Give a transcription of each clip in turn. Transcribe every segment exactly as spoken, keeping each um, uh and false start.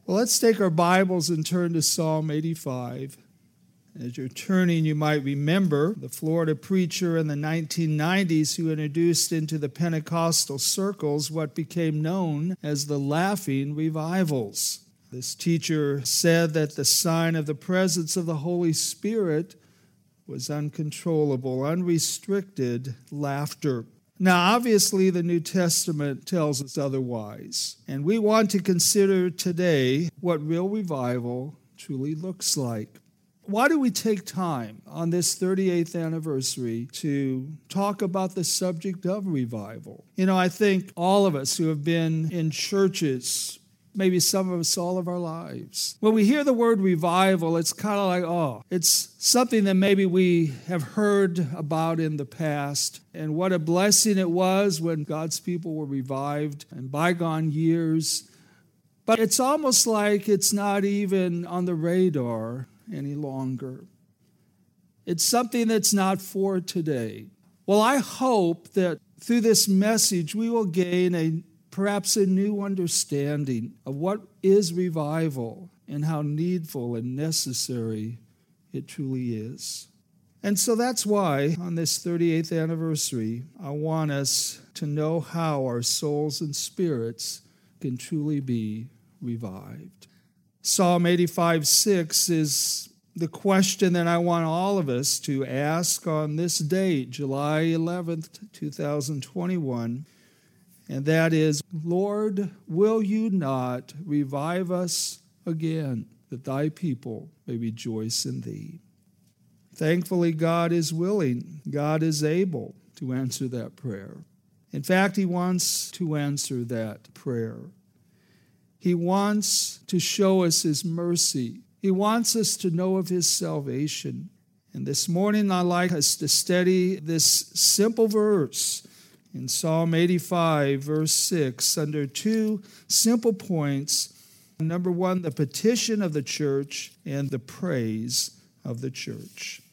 Well, let's take our Bibles and turn to Psalm eighty-five. As you're turning, you might remember the Florida preacher in the nineteen nineties who introduced into the Pentecostal circles what became known as the Laughing Revivals. This teacher said that the sign of the presence of the Holy Spirit was uncontrollable, unrestricted laughter. Now, obviously, the New Testament tells us otherwise, and we want to consider today what real revival truly looks like. Why do we take time on this thirty-eighth anniversary to talk about the subject of revival? You know, I think all of us who have been in churches, maybe some of us all of our lives, when we hear the word revival, it's kind of like, oh, it's something that maybe we have heard about in the past. And what a blessing it was when God's people were revived in bygone years. But it's almost like it's not even on the radar any longer. It's something that's not for today. Well, I hope that through this message we will gain a perhaps a new understanding of what is revival and how needful and necessary it truly is. And so that's why on this thirty-eighth anniversary, I want us to know how our souls and spirits can truly be revived. Psalm eighty-five six is the question that I want all of us to ask on this date, July eleventh, twenty twenty-one. And that is, Lord, will you not revive us again, that thy people may rejoice in thee? Thankfully, God is willing. God is able to answer that prayer. In fact, he wants to answer that prayer. He wants to show us his mercy. He wants us to know of his salvation. And this morning, I'd like us to study this simple verse in Psalm eighty-five, verse six, under two simple points. Number one, the petition of the church and the praise of the church.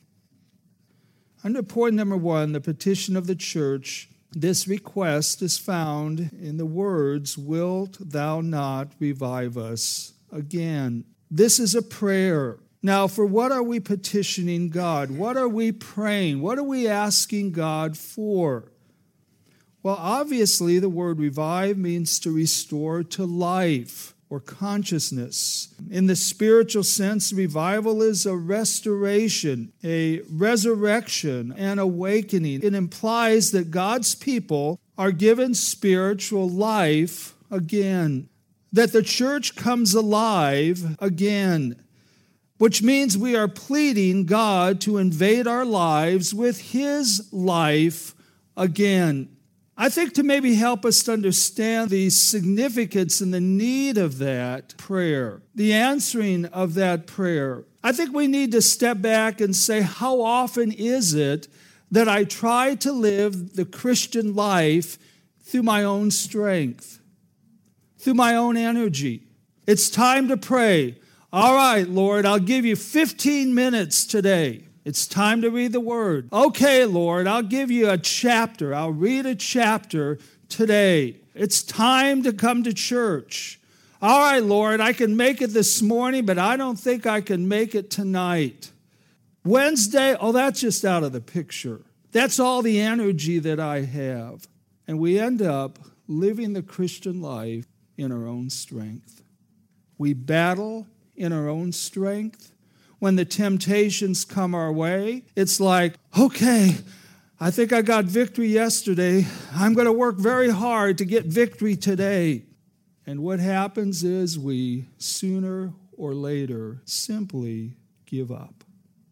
Under point number one, the petition of the church, this request is found in the words, "Wilt thou not revive us again?" This is a prayer. Now, for what are we petitioning God? What are we praying? What are we asking God for? Well, obviously, the word revive means to restore to life or consciousness. In the spiritual sense, revival is a restoration, a resurrection, an awakening. It implies that God's people are given spiritual life again, that the church comes alive again, which means we are pleading God to invade our lives with his life again. I think to maybe help us to understand the significance and the need of that prayer, the answering of that prayer, I think we need to step back and say, how often is it that I try to live the Christian life through my own strength, through my own energy? It's time to pray. All right, Lord, I'll give you fifteen minutes today. It's time to read the Word. Okay, Lord, I'll give you a chapter. I'll read a chapter today. It's time to come to church. All right, Lord, I can make it this morning, but I don't think I can make it tonight. Wednesday, oh, that's just out of the picture. That's all the energy that I have. And we end up living the Christian life in our own strength. We battle in our own strength. When the temptations come our way, it's like, okay, I think I got victory yesterday. I'm going to work very hard to get victory today. And what happens is we, sooner or later, simply give up.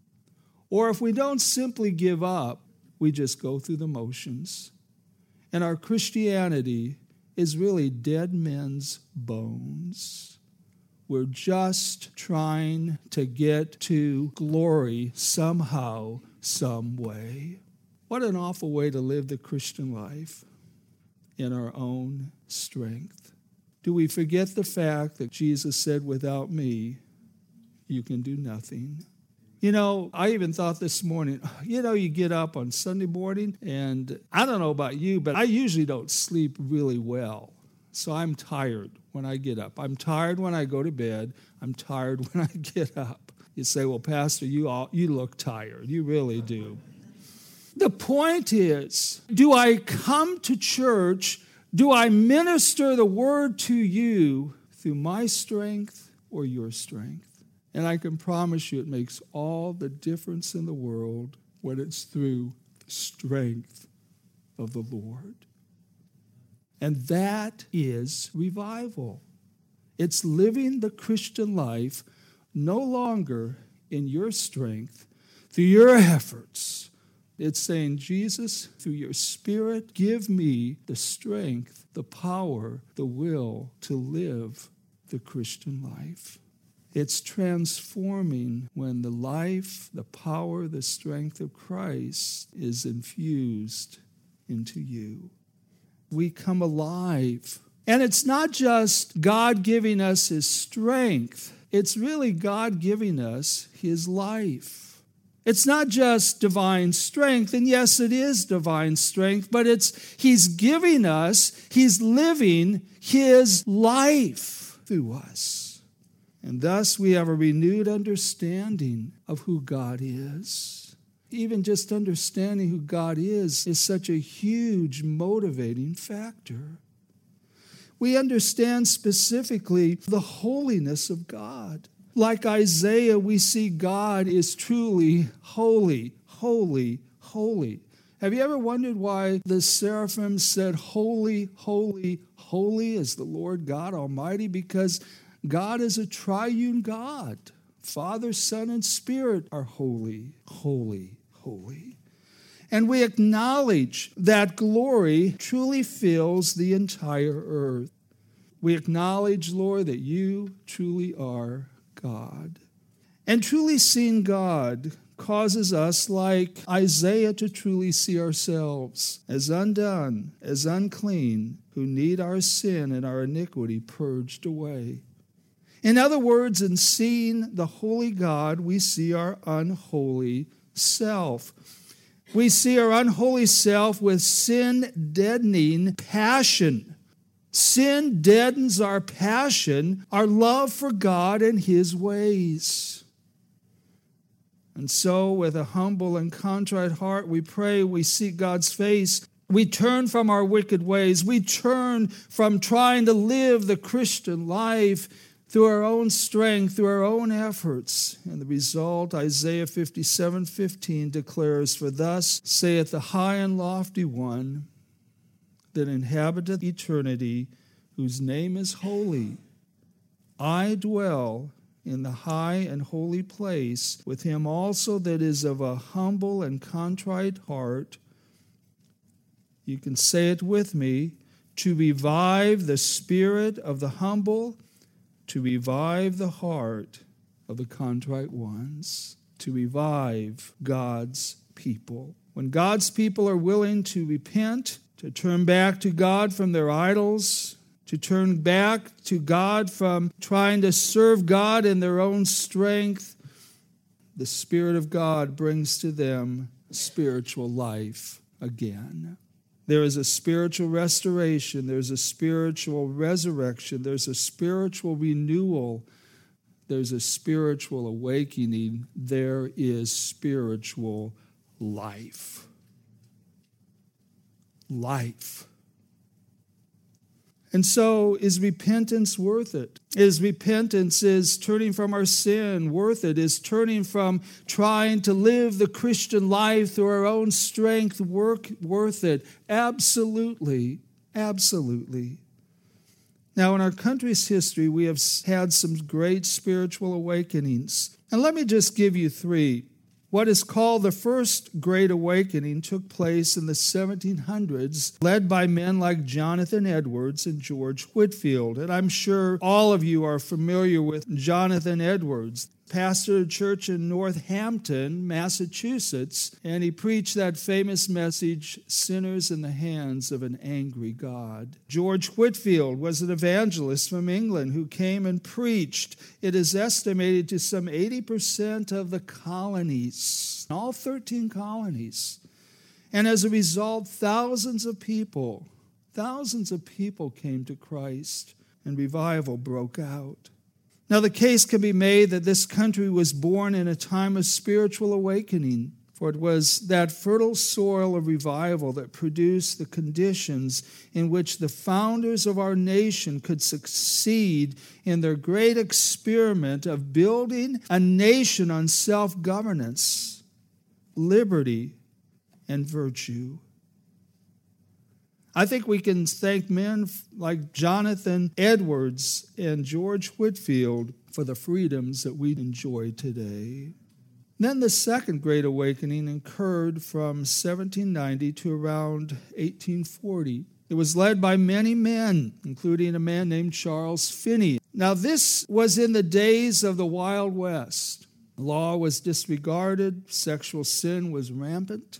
Or if we don't simply give up, we just go through the motions. And our Christianity is really dead men's bones. We're just trying to get to glory somehow, some way. What an awful way to live the Christian life, in our own strength. Do we forget the fact that Jesus said, without me, you can do nothing? You know, I even thought this morning, you know, you get up on Sunday morning, and I don't know about you, but I usually don't sleep really well So I'm tired when I get up. I'm tired when I go to bed. I'm tired when I get up. You say, well, Pastor, you all, you look tired. You really do. The point is, do I come to church? Do I minister the word to you through my strength or your strength? And I can promise you it makes all the difference in the world when it's through the strength of the Lord. And that is revival. It's living the Christian life no longer in your strength, through your efforts. It's saying, Jesus, through your Spirit, give me the strength, the power, the will to live the Christian life. It's transforming when the life, the power, the strength of Christ is infused into you. We come alive. And it's not just God giving us His strength. It's really God giving us His life. It's not just divine strength, and yes, it is divine strength, but it's He's giving us, He's living His life through us. And thus we have a renewed understanding of who God is. Even just understanding who God is is such a huge motivating factor. We understand specifically the holiness of God. Like Isaiah, we see God is truly holy, holy, holy. Have you ever wondered why the seraphim said, holy, holy, holy is the Lord God Almighty? Because God is a triune God. Father, Son, and Spirit are holy, holy, holy. And we acknowledge that glory truly fills the entire earth. We acknowledge, Lord, that you truly are God. And truly seeing God causes us, like Isaiah, to truly see ourselves as undone, as unclean, who need our sin and our iniquity purged away. In other words, in seeing the holy God, we see our unholy self. We see our unholy self with sin-deadening passion. Sin deadens our passion, our love for God and His ways. And so, with a humble and contrite heart, we pray, we seek God's face. We turn from our wicked ways. We turn from trying to live the Christian life through our own strength, through our own efforts. And the result, Isaiah fifty-seven fifteen declares, for thus saith the high and lofty one that inhabiteth eternity, whose name is holy. I dwell in the high and holy place with him also that is of a humble and contrite heart. You can say it with me, to revive the spirit of the humble, to revive the heart of the contrite ones, to revive God's people. When God's people are willing to repent, to turn back to God from their idols, to turn back to God from trying to serve God in their own strength, the Spirit of God brings to them spiritual life again. There is a spiritual restoration. There's a spiritual resurrection. There's a spiritual renewal. There's a spiritual awakening. There is spiritual life. Life. And so, is repentance worth it? Is repentance, is turning from our sin worth it? Is turning from trying to live the Christian life through our own strength work worth it? Absolutely. Absolutely. Now, in our country's history, we have had some great spiritual awakenings. And let me just give you three. What is called the First Great Awakening took place in the seventeen hundreds, led by men like Jonathan Edwards and George Whitefield. And I'm sure all of you are familiar with Jonathan Edwards, pastor of a church in Northampton, Massachusetts, and he preached that famous message, Sinners in the Hands of an Angry God. George Whitefield was an evangelist from England who came and preached. It is estimated to some eighty percent of the colonies, all thirteen colonies. And as a result, thousands of people, thousands of people came to Christ, and revival broke out. Now, the case can be made that this country was born in a time of spiritual awakening, for it was that fertile soil of revival that produced the conditions in which the founders of our nation could succeed in their great experiment of building a nation on self-governance, liberty, and virtue. I think we can thank men like Jonathan Edwards and George Whitefield for the freedoms that we enjoy today. Then the second Great Awakening occurred from seventeen ninety to around eighteen forty. It was led by many men, including a man named Charles Finney. Now, this was in the days of the Wild West. Law was disregarded, sexual sin was rampant.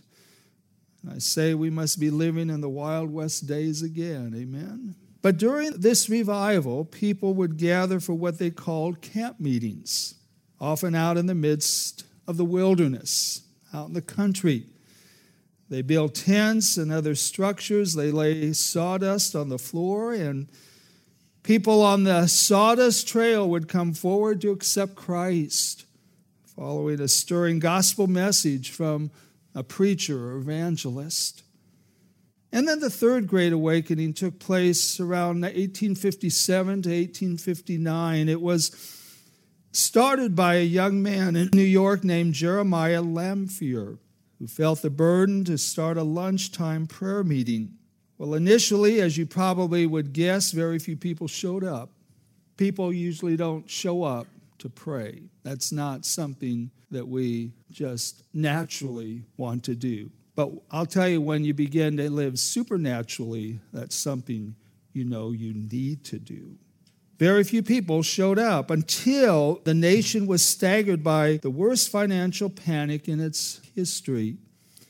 I say we must be living in the Wild West days again, amen? But during this revival, people would gather for what they called camp meetings, often out in the midst of the wilderness, out in the country. They built tents and other structures. They lay sawdust on the floor, and people on the sawdust trail would come forward to accept Christ, following a stirring gospel message from a preacher or evangelist. And then the third Great Awakening took place around eighteen fifty-seven to eighteen fifty-nine. It was started by a young man in New York named Jeremiah Lanphier, who felt the burden to start a lunchtime prayer meeting. Well, initially, as you probably would guess, very few people showed up. People usually don't show up to pray. That's not something that we just naturally want to do. But I'll tell you, when you begin to live supernaturally, that's something you know you need to do. Very few people showed up until the nation was staggered by the worst financial panic in its history.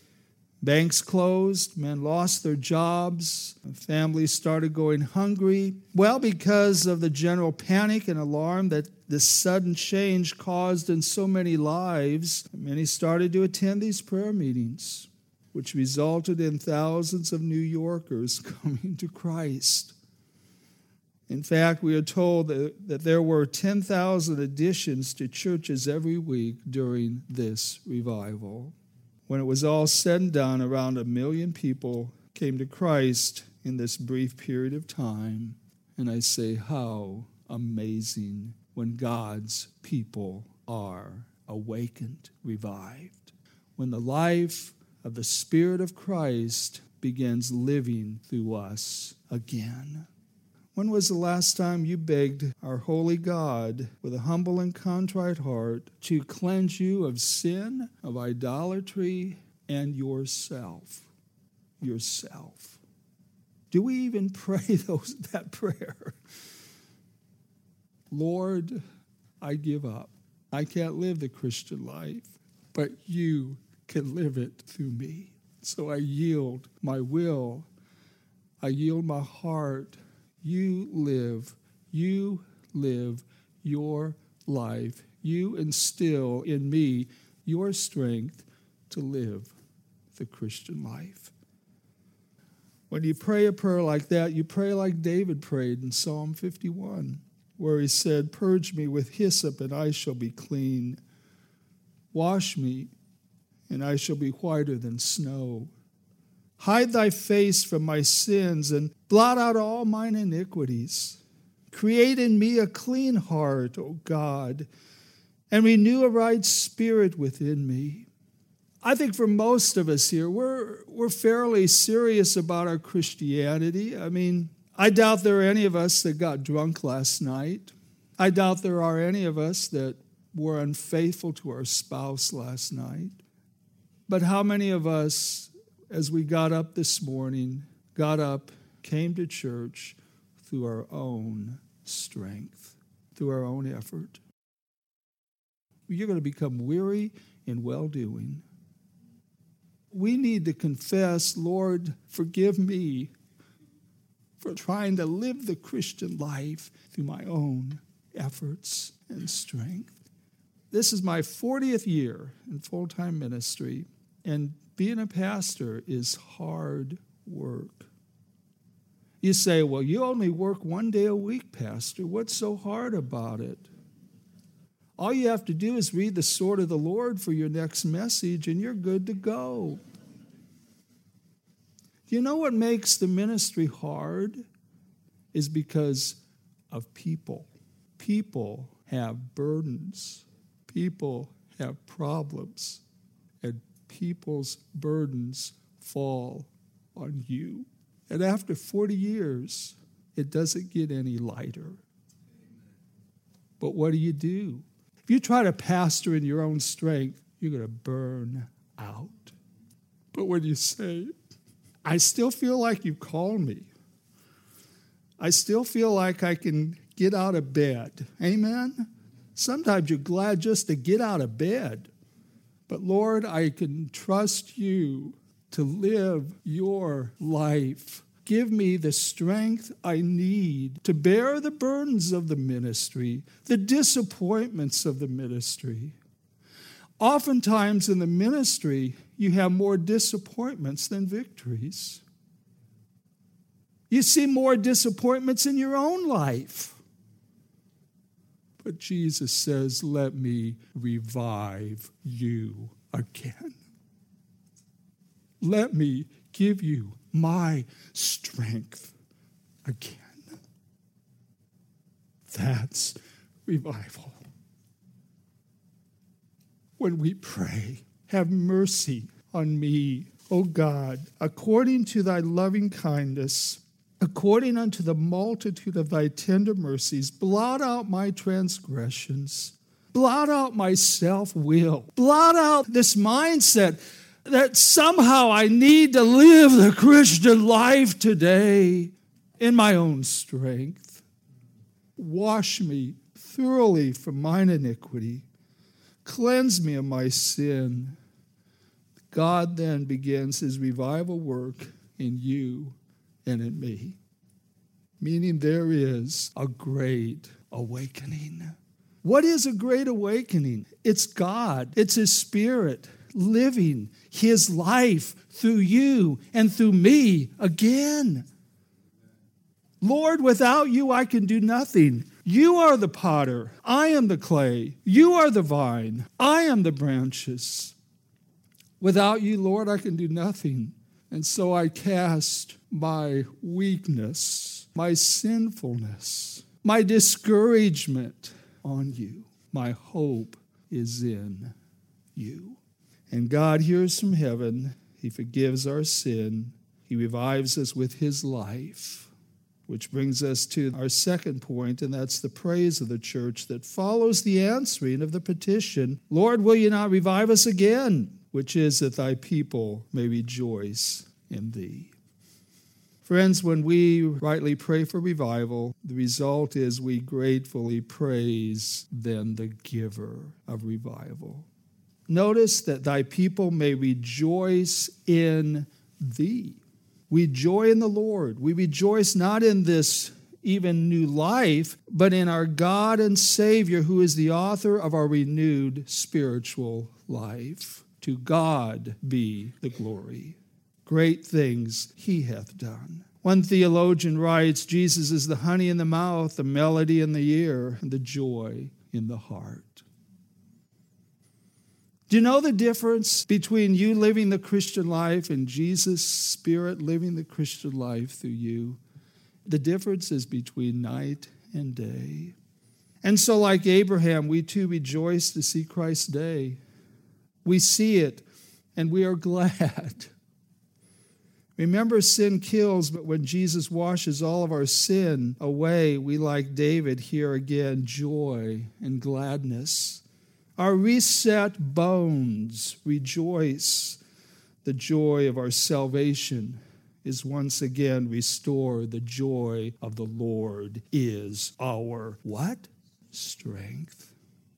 Banks closed, men lost their jobs, families started going hungry. Well, because of the general panic and alarm that this sudden change caused in so many lives, many started to attend these prayer meetings, which resulted in thousands of New Yorkers coming to Christ. In fact, we are told that, that there were ten thousand additions to churches every week during this revival. When it was all said and done, around a million people came to Christ in this brief period of time. And I say, how amazing when God's people are awakened, revived. When the life of the Spirit of Christ begins living through us again. When was the last time you begged our holy God with a humble and contrite heart to cleanse you of sin, of idolatry, and yourself? Yourself. Do we even pray those that prayer? Lord, I give up. I can't live the Christian life, but you can live it through me. So I yield my will. I yield my heart. You live, you live your life. You instill in me your strength to live the Christian life. When you pray a prayer like that, you pray like David prayed in Psalm fifty-one, where he said, "Purge me with hyssop, and I shall be clean. Wash me, and I shall be whiter than snow. Hide thy face from my sins and blot out all mine iniquities. Create in me a clean heart, O God, and renew a right spirit within me." I think for most of us here, we're, we're fairly serious about our Christianity. I mean, I doubt there are any of us that got drunk last night. I doubt there are any of us that were unfaithful to our spouse last night. But how many of us, as we got up this morning, got up, came to church through our own strength, through our own effort? You're going to become weary in well-doing. We need to confess, Lord, forgive me for trying to live the Christian life through my own efforts and strength. This is my fortieth year in full-time ministry, and being a pastor is hard work. You say, well, you only work one day a week, Pastor. What's so hard about it? All you have to do is read the sword of the Lord for your next message, and you're good to go. You know what makes the ministry hard? Is because of people. People have burdens. People have problems. And people's burdens fall on you. And after forty years, it doesn't get any lighter. But what do you do? If you try to pastor in your own strength, you're going to burn out. But when you say, I still feel like you've called me. I still feel like I can get out of bed. Amen? Sometimes you're glad just to get out of bed. But Lord, I can trust you to live your life. Give me the strength I need to bear the burdens of the ministry, the disappointments of the ministry. Oftentimes in the ministry, you have more disappointments than victories. You see more disappointments in your own life. But Jesus says, let me revive you again. Let me give you my strength again. That's revival. When we pray, have mercy on me, O God, according to thy loving kindness, according unto the multitude of thy tender mercies, blot out my transgressions, blot out my self-will, blot out this mindset that somehow I need to live the Christian life today in my own strength. Wash me thoroughly from mine iniquity. Cleanse me of my sin. God then begins his revival work in you and in me. Meaning there is a great awakening. What is a great awakening? It's God. It's his Spirit living his life through you and through me again. Lord, without you, I can do nothing. You are the potter. I am the clay. You are the vine. I am the branches. Without you, Lord, I can do nothing. And so I cast my weakness, my sinfulness, my discouragement on you. My hope is in you. And God hears from heaven. He forgives our sin. He revives us with his life, which brings us to our second point, and that's the praise of the church that follows the answering of the petition, Lord, will you not revive us again? Which is that thy people may rejoice in thee. Friends, when we rightly pray for revival, the result is we gratefully praise then the giver of revival. Notice that thy people may rejoice in thee. We joy in the Lord. We rejoice not in this even new life, but in our God and Savior, who is the author of our renewed spiritual life. To God be the glory. Great things he hath done. One theologian writes, Jesus is the honey in the mouth, the melody in the ear, and the joy in the heart. Do you know the difference between you living the Christian life and Jesus' Spirit living the Christian life through you? The difference is between night and day. And so like Abraham, we too rejoice to see Christ's day. We see it, and we are glad. Remember, sin kills, but when Jesus washes all of our sin away, we, like David, hear again joy and gladness. Our reset bones rejoice. The joy of our salvation is once again restored. The joy of the Lord is our what? Strength.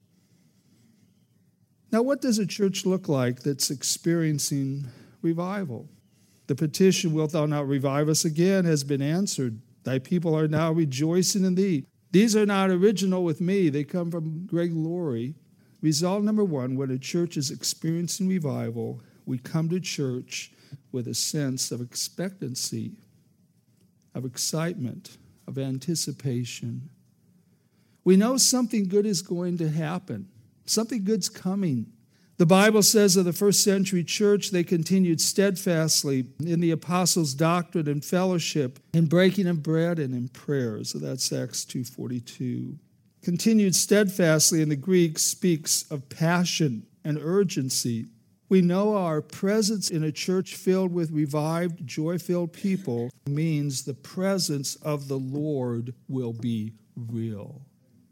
Now, what does a church look like that's experiencing revival? The petition, wilt thou not revive us again, has been answered. Thy people are now rejoicing in thee. These are not original with me. They come from Greg Laurie. Result number one, when a church is experiencing revival, we come to church with a sense of expectancy. of excitement, of anticipation. We know something good is going to happen. Something good's coming. The Bible says of the first century church, they continued steadfastly in the apostles' doctrine and fellowship, in breaking of bread and in prayer. So that's Acts two forty-two. Continued steadfastly in the Greek speaks of passion and urgency. We know our presence in a church filled with revived, joy-filled people means the presence of the Lord will be real.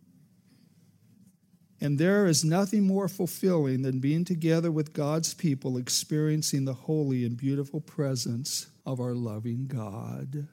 And there is nothing more fulfilling than being together with God's people, experiencing the holy and beautiful presence of our loving God.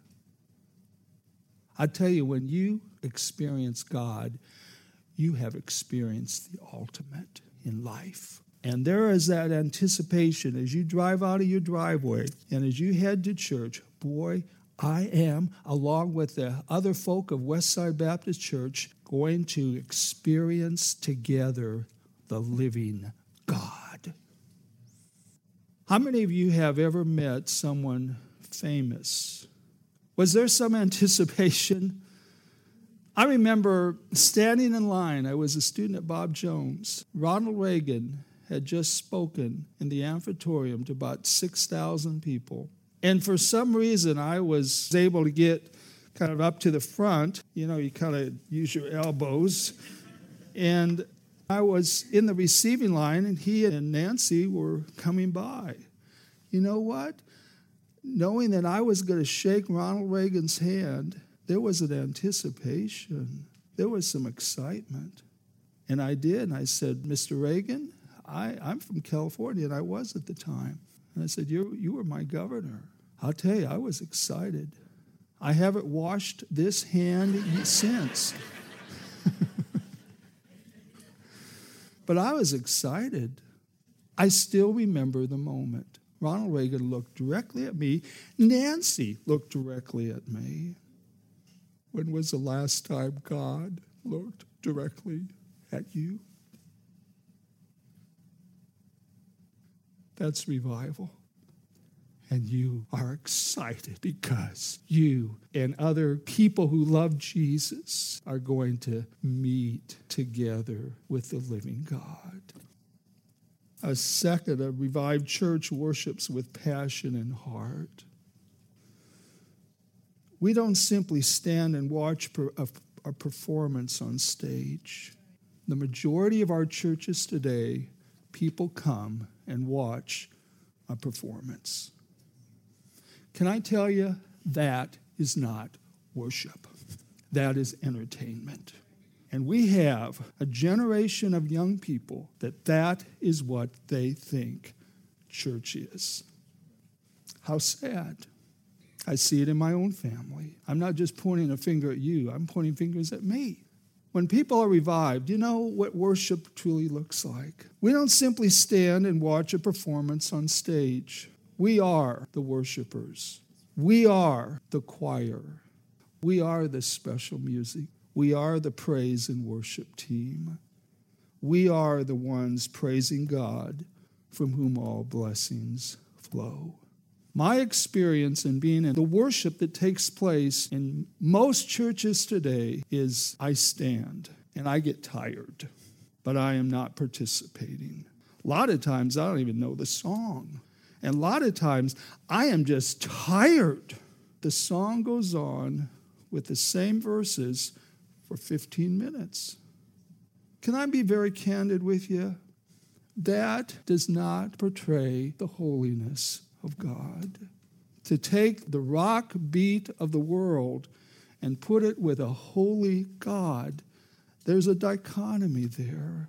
I tell you, when you experience God, you have experienced the ultimate in life. And there is that anticipation as you drive out of your driveway and as you head to church. Boy, I am, along with the other folk of Westside Baptist Church, going to experience together the living God. How many of you have ever met someone famous? Was there some anticipation? I remember standing in line. I was a student at Bob Jones. Ronald Reagan had just spoken in the amphitheater to about six thousand people. And for some reason, I was able to get kind of up to the front. You know, you kind of use your elbows. And I was in the receiving line, and he and Nancy were coming by. You know what? Knowing that I was going to shake Ronald Reagan's hand, there was an anticipation. There was some excitement. And I did. And I said, Mister Reagan, I, I'm from California, and I was at the time. And I said, you, you were my governor. I'll tell you, I was excited. I haven't washed this hand since. But I was excited. I still remember the moment. Ronald Reagan looked directly at me. Nancy looked directly at me. When was the last time God looked directly at you? That's revival. And you are excited because you and other people who love Jesus are going to meet together with the living God. A second, a revived church worships with passion and heart. We don't simply stand and watch a performance on stage. The majority of our churches today, people come and watch a performance. Can I tell you, that is not worship. That is entertainment. And we have a generation of young people that that is what they think church is. How sad. I see it in my own family. I'm not just pointing a finger at you. I'm pointing fingers at me. When people are revived, you know what worship truly looks like. We don't simply stand and watch a performance on stage. We are the worshipers. We are the choir. We are the special music. We are the praise and worship team. We are the ones praising God, from whom all blessings flow. My experience in being in the worship that takes place in most churches today is I stand and I get tired, but I am not participating. A lot of times I don't even know the song. And a lot of times I am just tired. The song goes on with the same verses for fifteen minutes. Can I be very candid with you? That does not portray the holiness of God. To take the rock beat of the world and put it with a holy God, there's a dichotomy there.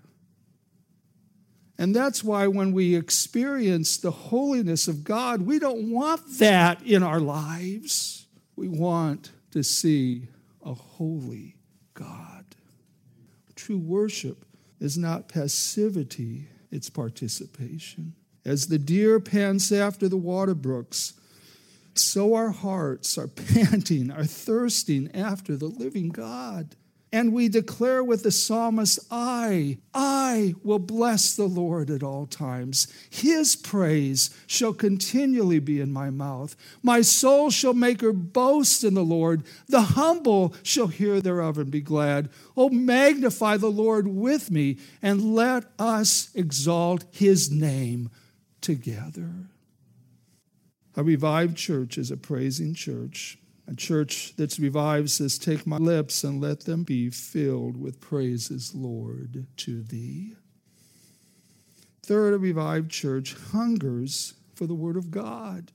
And that's why when we experience the holiness of God, we don't want that in our lives. We want to see a holy God. True worship is not passivity, it's participation. As the deer pants after the water brooks, so our hearts are panting, are thirsting after the living God. And we declare with the psalmist, I, I will bless the Lord at all times. His praise shall continually be in my mouth. My soul shall make her boast in the Lord. The humble shall hear thereof and be glad. Oh, magnify the Lord with me, and let us exalt his name together. A revived church is a praising church. A church that's revived says, take my lips and let them be filled with praises, Lord, to thee. Third, a revived church hungers for the word of God.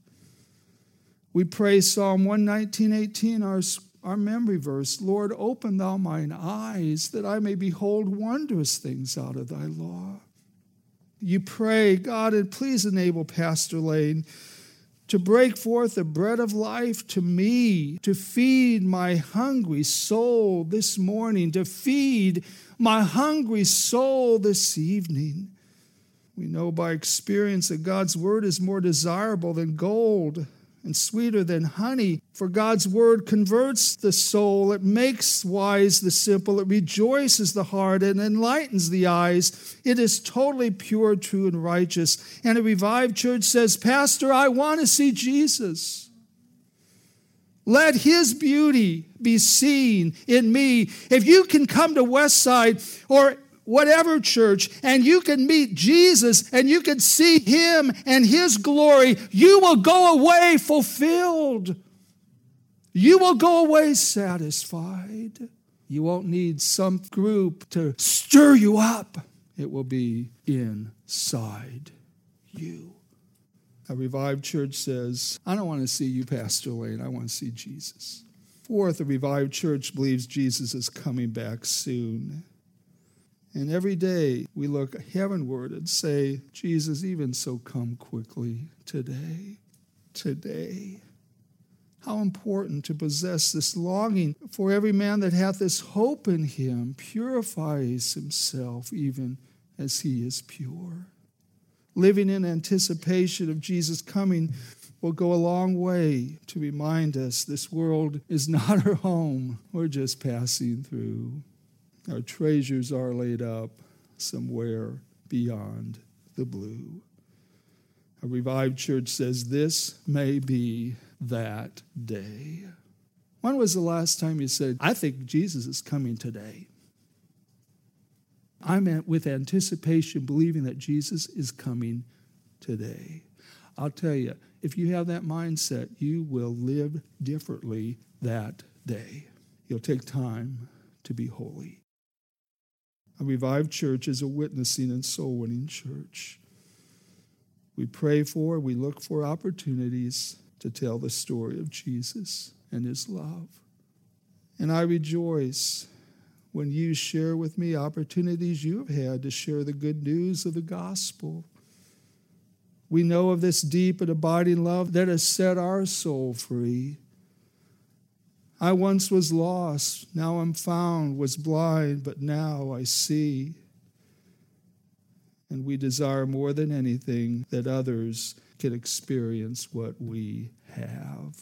We pray Psalm one nineteen, eighteen, our, our memory verse, Lord, open thou mine eyes that I may behold wondrous things out of thy law. You pray, God, and please enable Pastor Lane to break forth the bread of life to me, to feed my hungry soul this morning, to feed my hungry soul this evening. We know by experience that God's word is more desirable than gold and sweeter than honey, for God's word converts the soul. It makes wise the simple. It rejoices the heart and enlightens the eyes. It is totally pure, true, and righteous. And a revived church says, Pastor, I want to see Jesus. Let his beauty be seen in me. If you can come to Westside or whatever church, and you can meet Jesus, and you can see him and his glory, you will go away fulfilled. You will go away satisfied. You won't need some group to stir you up. It will be inside you. A revived church says, I don't want to see you, Pastor Lane. I want to see Jesus. Fourth, a revived church believes Jesus is coming back soon. And every day we look heavenward and say, Jesus, even so come quickly today, today. How important to possess this longing, for every man that hath this hope in him purifies himself even as he is pure. Living in anticipation of Jesus coming will go a long way to remind us this world is not our home. We're just passing through. Our treasures are laid up somewhere beyond the blue. A revived church says this may be that day. When was the last time you said, I think Jesus is coming today? I'm with anticipation, believing that Jesus is coming today. I'll tell you, if you have that mindset, you will live differently that day. You'll take time to be holy. A revived church is a witnessing and soul-winning church. We pray for, we look for opportunities to tell the story of Jesus and his love. And I rejoice when you share with me opportunities you have had to share the good news of the gospel. We know of this deep and abiding love that has set our soul free. I once was lost, now I'm found, was blind, but now I see. And we desire more than anything that others can experience what we have.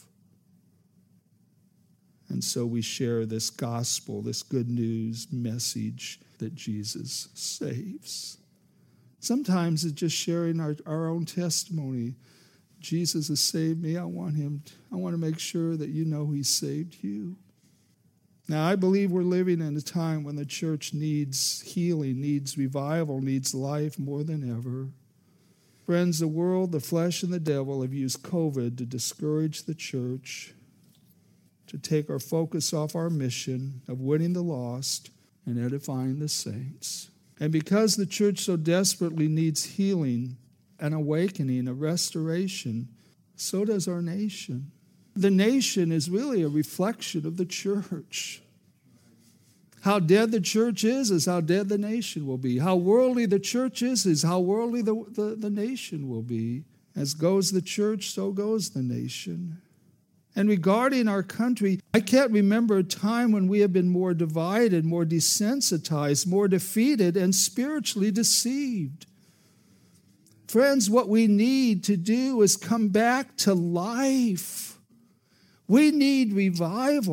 And so we share this gospel, this good news message that Jesus saves. Sometimes it's just sharing our, our own testimony. Jesus has saved me. I want him. To, I want to make sure that you know he saved you. Now, I believe we're living in a time when the church needs healing, needs revival, needs life more than ever. Friends, the world, the flesh, and the devil have used COVID to discourage the church, to take our focus off our mission of winning the lost and edifying the saints. And because the church so desperately needs healing, an awakening, a restoration, so does our nation. The nation is really a reflection of the church. How dead the church is, is how dead the nation will be. How worldly the church is, is how worldly the, the, the nation will be. As goes the church, so goes the nation. And regarding our country, I can't remember a time when we have been more divided, more desensitized, more defeated, and spiritually deceived. Friends, what we need to do is come back to life. We need revival.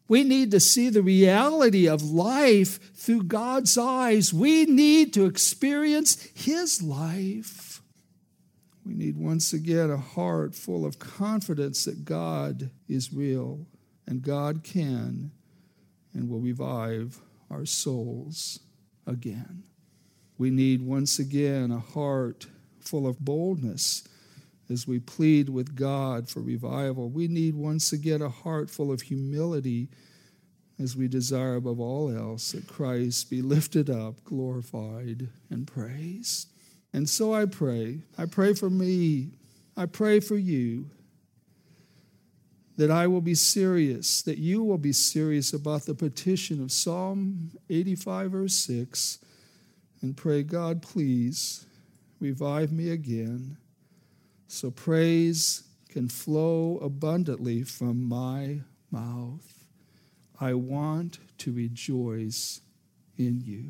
We need to see the reality of life through God's eyes. We need to experience His life. We need once again a heart full of confidence that God is real and God can and will revive our souls again. We need once again a heart full of boldness as we plead with God for revival. We need once again a heart full of humility as we desire above all else that Christ be lifted up, glorified, and praised. And so I pray, I pray for me, I pray for you, that I will be serious, that you will be serious about the petition of Psalm eighty-five, verse six, and pray, God, please revive me again, so praise can flow abundantly from my mouth. I want to rejoice in you.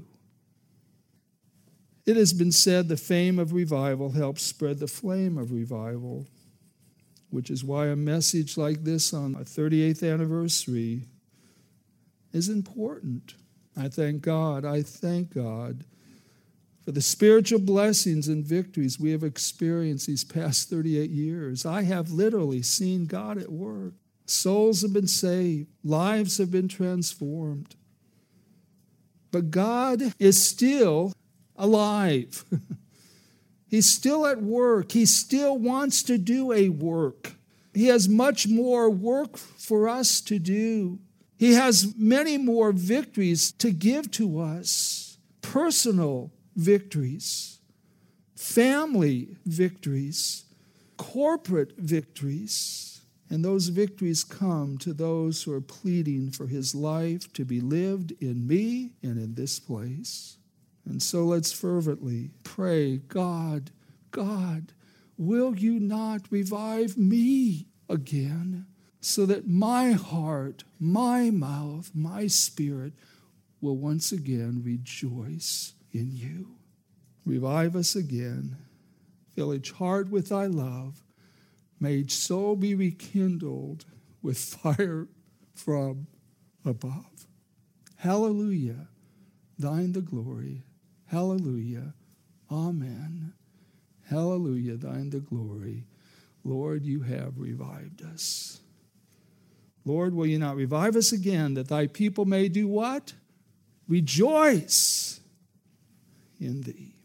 It has been said the fame of revival helps spread the flame of revival, which is why a message like this on our thirty-eighth anniversary is important. I thank God, I thank God for the spiritual blessings and victories we have experienced these past thirty-eight years. I have literally seen God at work. Souls have been saved. Lives have been transformed. But God is still alive. He's still at work. He still wants to do a work. He has much more work for us to do. He has many more victories to give to us. Personal victories, family victories, corporate victories. And those victories come to those who are pleading for His life to be lived in me and in this place. And so let's fervently pray, God, God, will you not revive me again so that my heart, my mouth, my spirit will once again rejoice in you. Revive us again. Fill each heart with thy love. May each soul be rekindled with fire from above. Hallelujah. Thine the glory. Hallelujah. Amen. Hallelujah. Thine the glory. Lord, you have revived us. Lord, will you not revive us again, that thy people may do what? Rejoice in thee.